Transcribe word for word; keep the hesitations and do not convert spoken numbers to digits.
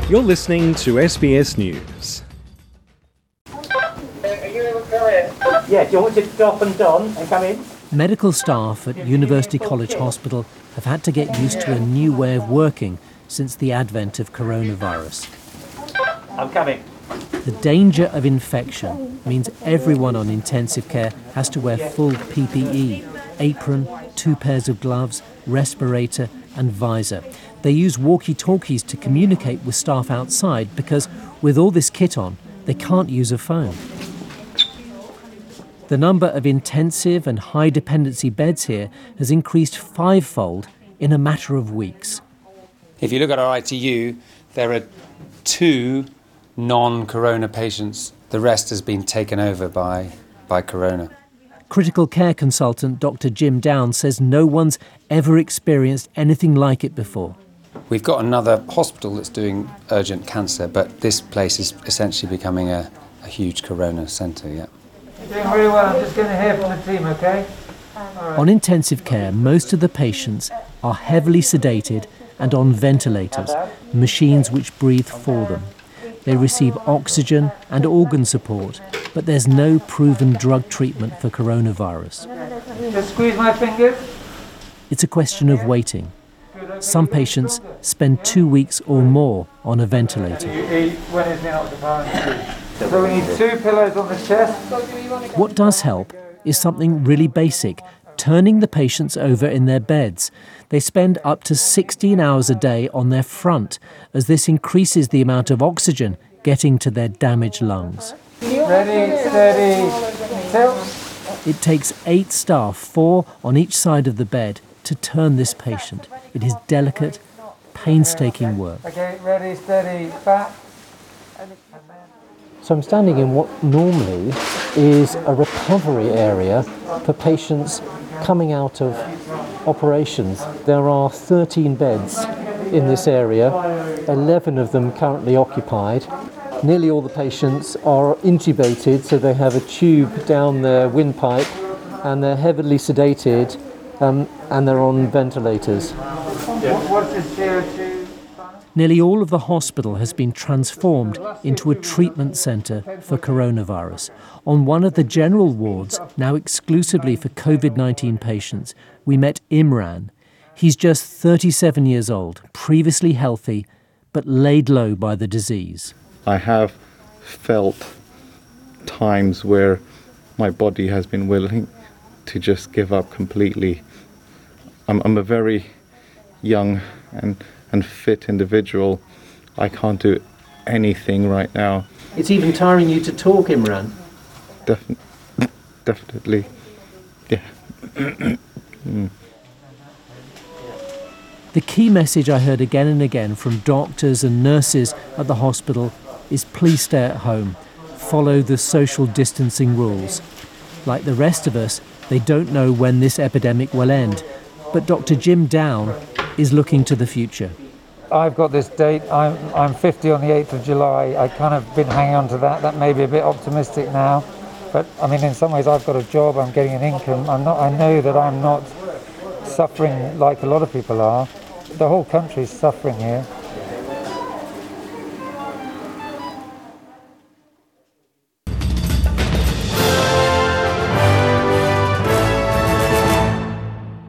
You're listening to S B S News. Are you able to come in? Yeah, do you want to stop and on and come in? Medical staff at University College Hospital have had to get used to a new way of working since the advent of coronavirus. I'm coming. The danger of infection means everyone on intensive care has to wear full P P E, apron, two pairs of gloves, respirator and visor. They use walkie-talkies to communicate with staff outside because, with all this kit on, they can't use a phone. The number of intensive and high-dependency beds here has increased fivefold in a matter of weeks. If you look at our I T U, there are two non-corona patients. The rest has been taken over by, by corona. Critical care consultant Doctor Jim Down says no one's ever experienced anything like it before. We've got another hospital that's doing urgent cancer, but this place is essentially becoming a, a huge corona centre, yeah. You're doing very well. I'm just going to hear from the team, OK? Right. On intensive care, most of the patients are heavily sedated and on ventilators, machines which breathe for them. They receive oxygen and organ support, but there's no proven drug treatment for coronavirus. Just squeeze my fingers. It's a question of waiting. Some patients spend two weeks or more on a ventilator. When it's been occupied. So we need two pillows on the chest. What does help is something really basic, turning the patients over in their beds. They spend up to sixteen hours a day on their front, as this increases the amount of oxygen getting to their damaged lungs. Ready, steady, tilt. It takes eight staff, four on each side of the bed, to turn this patient. It is delicate, painstaking work. Okay, ready, steady, back. So I'm standing in what normally is a recovery area for patients coming out of operations. There are thirteen beds in this area, eleven of them currently occupied. Nearly all the patients are intubated, so they have a tube down their windpipe and they're heavily sedated um, and they're on ventilators. What's the C O two? Nearly all of the hospital has been transformed into a treatment centre for coronavirus. On one of the general wards, now exclusively for covid nineteen patients, we met Imran. He's just thirty-seven years old, previously healthy, but laid low by the disease. I have felt times where my body has been willing to just give up completely. I'm, I'm a very young and and fit individual. I can't do anything right now. It's even tiring you to talk, Imran. Defin- definitely, yeah. mm. The key message I heard again and again from doctors and nurses at the hospital is please stay at home, follow the social distancing rules. Like the rest of us, they don't know when this epidemic will end, but Doctor Jim Down is looking to the future. I've got this date, I'm I'm fifty on the eighth of July. I kind of been hanging on to that. That may be a bit optimistic now. But I mean, in some ways I've got a job, I'm getting an income. I'm not, I know that I'm not suffering like a lot of people are. The whole country's suffering here.